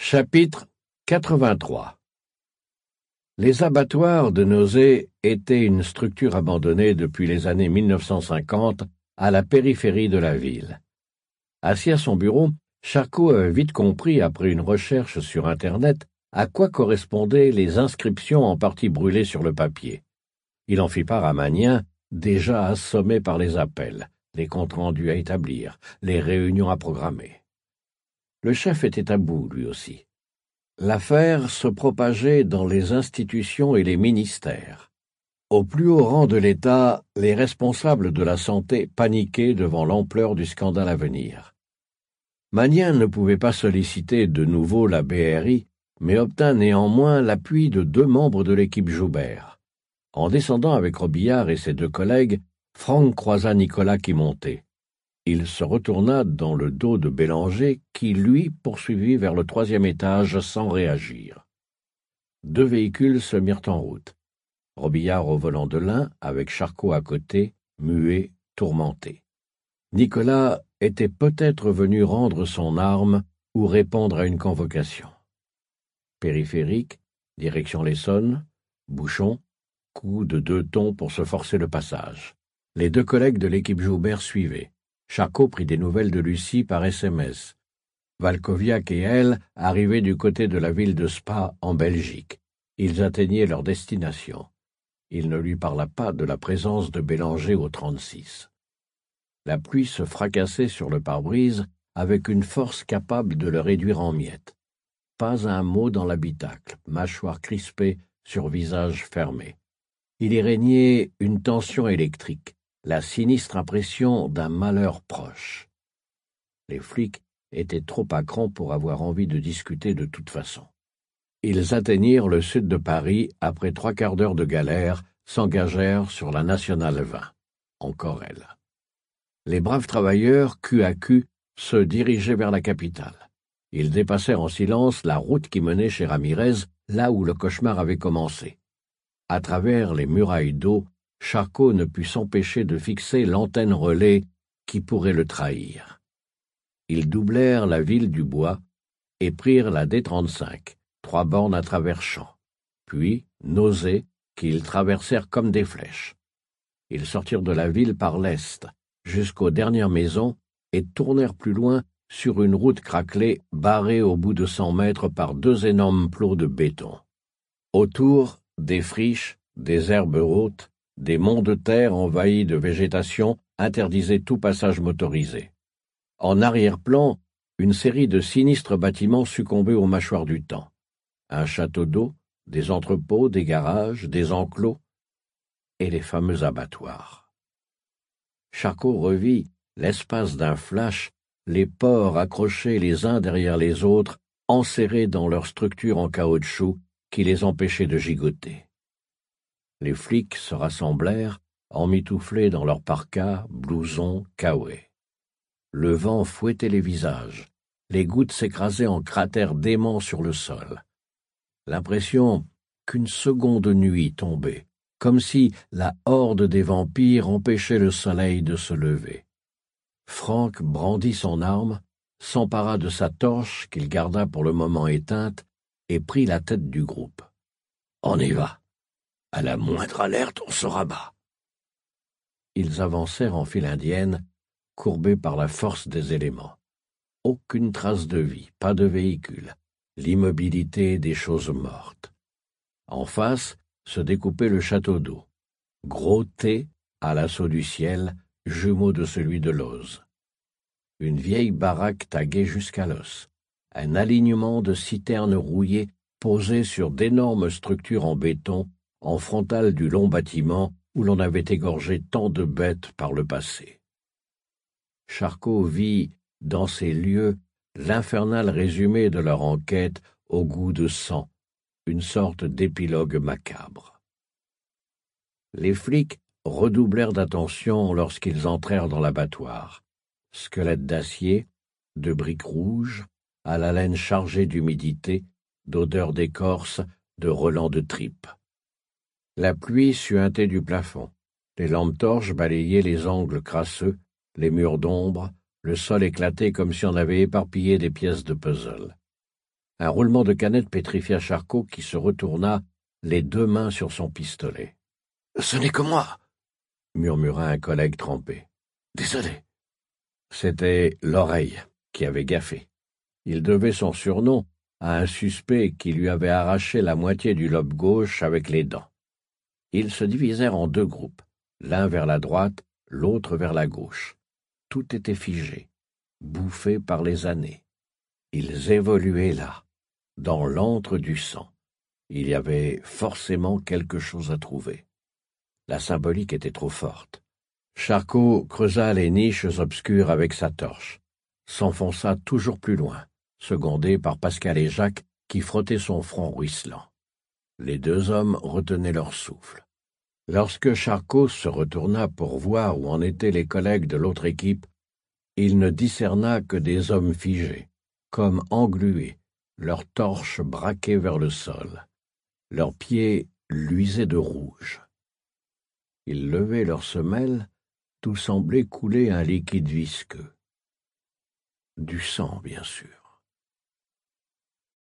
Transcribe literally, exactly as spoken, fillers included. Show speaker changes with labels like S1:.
S1: Chapitre quatre-vingt-trois. Les abattoirs de Nozay étaient une structure abandonnée depuis les années mille neuf cent cinquante à la périphérie de la ville. Assis à son bureau, Charcot avait vite compris, après une recherche sur Internet, à quoi correspondaient les inscriptions en partie brûlées sur le papier. Il en fit part à Magnien, déjà assommé par les appels, les comptes rendus à établir, les réunions à programmer. Le chef était à bout, lui aussi. L'affaire se propageait dans les institutions et les ministères. Au plus haut rang de l'État, les responsables de la santé paniquaient devant l'ampleur du scandale à venir. Magnien ne pouvait pas solliciter de nouveau la B R I, mais obtint néanmoins l'appui de deux membres de l'équipe Joubert. En descendant avec Robillard et ses deux collègues, Franck croisa Nicolas qui montait. Il se retourna dans le dos de Bélanger, qui, lui, poursuivit vers le troisième étage sans réagir. Deux véhicules se mirent en route. Robillard au volant de l'un, avec Charcot à côté, muet, tourmenté. Nicolas était peut-être venu rendre son arme ou répondre à une convocation. Périphérique, direction l'Essonne, bouchon, coup de deux tons pour se forcer le passage. Les deux collègues de l'équipe Joubert suivaient. Charcot prit des nouvelles de Lucie par S M S. Valkoviak et elle arrivaient du côté de la ville de Spa, en Belgique. Ils atteignaient leur destination. Il ne lui parla pas de la présence de Bélanger au trente-six. La pluie se fracassait sur le pare-brise avec une force capable de le réduire en miettes. Pas un mot dans l'habitacle, mâchoire crispée sur visage fermé. Il y régnait une tension électrique, la sinistre impression d'un malheur proche. Les flics étaient trop à cran pour avoir envie de discuter de toute façon. Ils atteignirent le sud de Paris après trois quarts d'heure de galère, s'engagèrent sur la nationale vingt. Encore elle. Les braves travailleurs, cul à cul, se dirigeaient vers la capitale. Ils dépassèrent en silence la route qui menait chez Ramirez, là où le cauchemar avait commencé. À travers les murailles d'eau, Charcot ne put s'empêcher de fixer l'antenne relais qui pourrait le trahir. Ils doublèrent la ville du Bois et prirent la D trente-cinq, trois bornes à travers champs, puis Nozay, qu'ils traversèrent comme des flèches. Ils sortirent de la ville par l'est, jusqu'aux dernières maisons, et tournèrent plus loin sur une route craquelée, barrée au bout de cent mètres par deux énormes plots de béton. Autour, des friches, des herbes hautes, des monts de terre envahis de végétation interdisaient tout passage motorisé. En arrière-plan, une série de sinistres bâtiments succombaient aux mâchoires du temps. Un château d'eau, des entrepôts, des garages, des enclos, et les fameux abattoirs. Charcot revit, l'espace d'un flash, les porcs accrochés les uns derrière les autres, enserrés dans leur structure en caoutchouc qui les empêchait de gigoter. Les flics se rassemblèrent, emmitouflés dans leurs parkas, blousons, caouets. Le vent fouettait les visages, les gouttes s'écrasaient en cratères déments sur le sol. L'impression qu'une seconde nuit tombait, comme si la horde des vampires empêchait le soleil de se lever. Franck brandit son arme, s'empara de sa torche qu'il garda pour le moment éteinte et prit la tête du groupe. « On y va. À la moindre alerte, on se rabat. » Ils avancèrent en file indienne, courbés par la force des éléments. Aucune trace de vie, pas de véhicule, l'immobilité des choses mortes. En face se découpait le château d'eau, gros T à l'assaut du ciel, jumeau de celui de l'Oze. Une vieille baraque taguée jusqu'à l'os, un alignement de citernes rouillées posées sur d'énormes structures en béton, en frontal du long bâtiment où l'on avait égorgé tant de bêtes par le passé. Charcot vit, dans ces lieux, l'infernal résumé de leur enquête au goût de sang, une sorte d'épilogue macabre. Les flics redoublèrent d'attention lorsqu'ils entrèrent dans l'abattoir. Squelettes d'acier, de briques rouges, à la laine chargée d'humidité, d'odeur d'écorce, de relents de tripes. La pluie suintait du plafond. Les lampes torches balayaient les angles crasseux, les murs d'ombre, le sol éclaté comme si on avait éparpillé des pièces de puzzle. Un roulement de canette pétrifia Charcot qui se retourna, les deux mains sur son pistolet. « Ce n'est que moi !» murmura un collègue trempé. « Désolé. » C'était l'oreille qui avait gaffé. Il devait son surnom à un suspect qui lui avait arraché la moitié du lobe gauche avec les dents. Ils se divisèrent en deux groupes, l'un vers la droite, l'autre vers la gauche. Tout était figé, bouffé par les années. Ils évoluaient là, dans l'antre du sang. Il y avait forcément quelque chose à trouver. La symbolique était trop forte. Charcot creusa les niches obscures avec sa torche, s'enfonça toujours plus loin, secondé par Pascal et Jacques qui frottaient son front ruisselant. Les deux hommes retenaient leur souffle. Lorsque Charcot se retourna pour voir où en étaient les collègues de l'autre équipe, il ne discerna que des hommes figés, comme englués, leurs torches braquées vers le sol. Leurs pieds luisaient de rouge. Ils levaient leurs semelles, d'où semblait couler un liquide visqueux. Du sang, bien sûr.